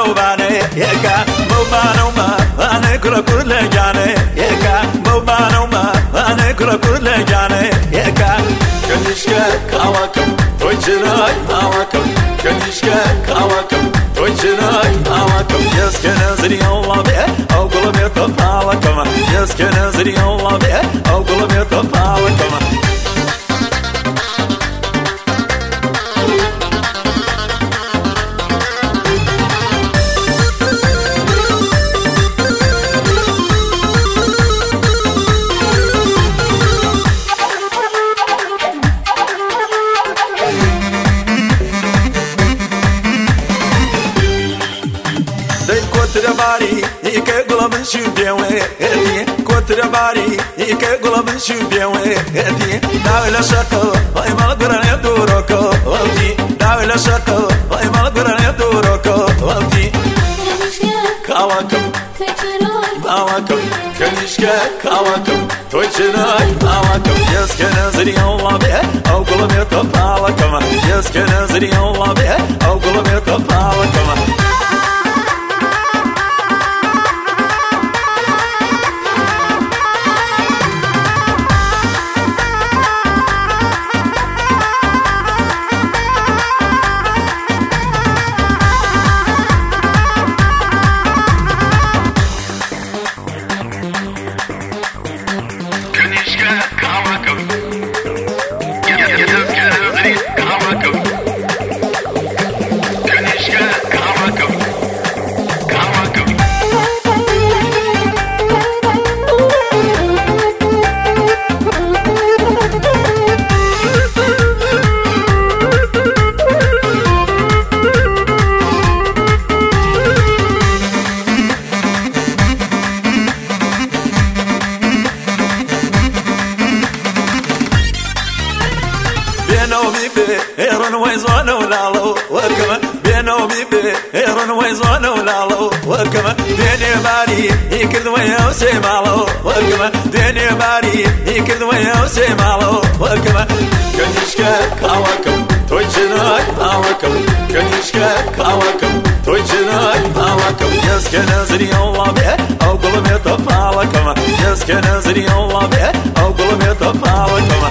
موبانه يكا موبانه ما أنا كل جانه يكا موبانه ما أنا كل جانه يكا كنيشكا كواكب توجناي ماواكب كنيشكا كواكب توجناي ماواكب يسكن زري الله به أو قلبي تفعلكم يسكن زري الله به أو قلبي تفعلكم Bari, ike gulabın şu diye edi. Kotre bari, ike gulabın şu diye edi. Davla şaka, ay mal grane duroko, edi. Davla şaka, ay mal grane duroko, edi. Kavakım, kavakım, kanişke kavakım, toçunay kavakım. Yeskene zri Allah be, av gulabı topalakım. Yeskene zri Allah be, av gulabı topalakım. هيرن ويزوان ولالو وكما بينو بيبي هيرن ويزوان ولالو وكما ديني باري يكذ ويا وسيمالو وكما ديني باري يكذ ويا وسيمالو وكما كنيشكا كواكم توجناي باوكم كنيشكا كواكم توجناي باوكم يسكن زري الله به او قلبي تفعلكم يسكن زري الله به او قلبي تفعلكم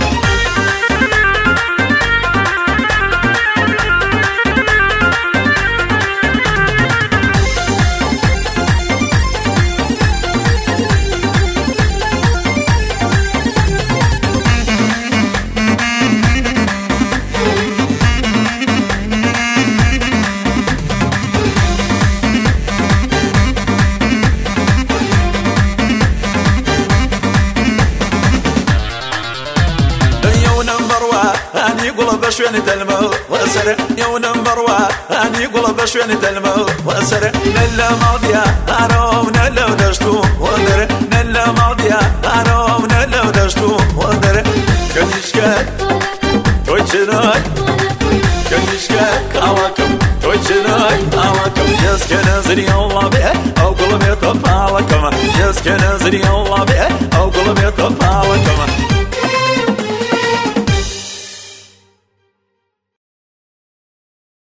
بشوين تلمو وسر يو نمبر وان يقول بشوين تلمو وسر نلا ماضيا اروم نلا ودشتو ودر نلا ماضيا اروم نلا ودشتو ودر كنيشكا توجناي كنيشكا كواكم توجناي كواكم يسكن زري الله به او قلبي تفعلكم يسكن زري الله به او قلبي تفعلكم